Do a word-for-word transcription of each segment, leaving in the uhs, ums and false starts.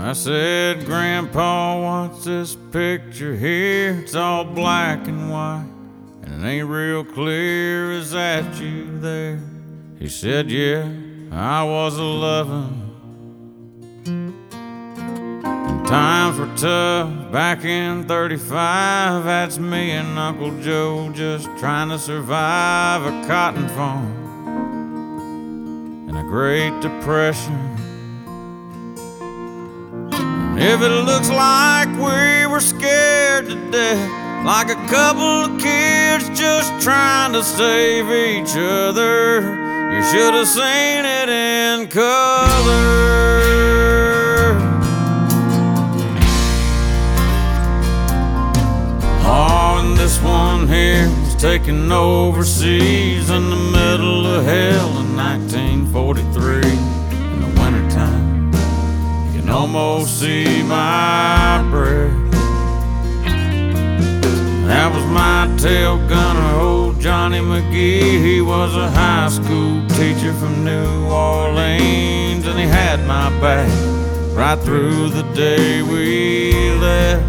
I said, Grandpa, what's this picture here? It's all black and white, and it ain't real clear. Is that you there? He said, yeah, I was a lovin'. And times were tough back in thirty-five. That's me and Uncle Joe just trying to survive a cotton farm and a Great Depression. If it looks like we were scared to death, like a couple of kids just trying to save each other, you should have seen it in color. Oh, and this one here was taken overseas in the middle of hell in nineteen forty-three in the wintertime. Almost see my breath. That was my tail gunner, old Johnny McGee. He was a high school teacher from New Orleans, and he had my back right through the day we left.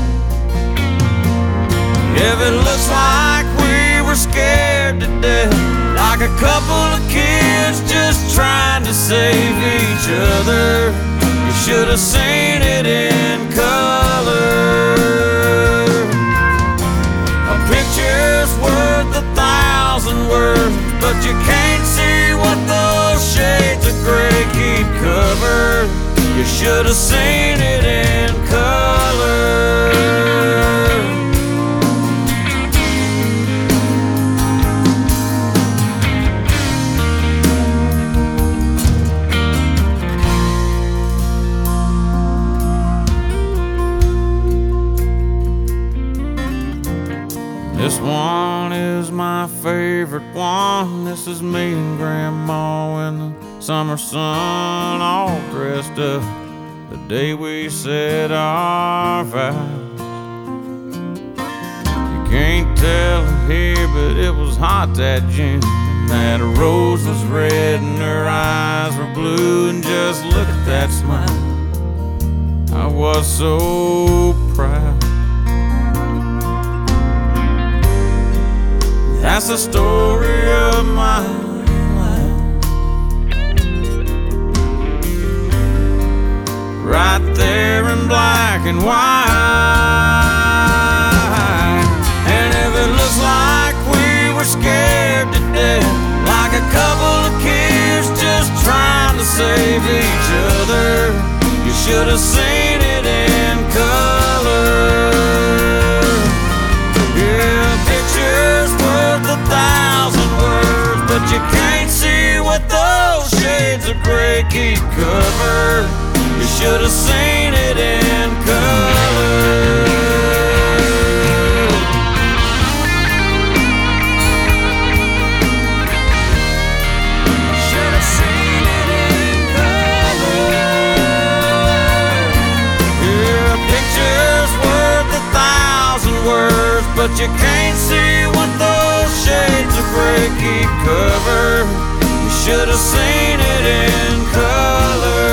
If it looks like we were scared to death, like a couple of kids just trying to save each other, you should have seen it in color. A picture's worth a thousand words, but you can't see what those shades of gray keep covered. You should have seen it in color. This one is my favorite one. This is me and Grandma in the summer sun, all dressed up the day we said our vows. You can't tell it here, but it was hot that June. That rose was red and her eyes were blue, and just look at that smile. I was so proud. That's the story of my life, right there in black and white. And if it looks like we were scared to death, like a couple of kids just trying to save each other, you should have seen it in color. Yeah, pictures worth a thousand words, but you can't see what those shades of gray keep covered. You should have seen it in color. Should have seen it in color. Yeah, pictures worth a thousand words, but you can't see what those shades of gray keep covered. You should have seen it in color.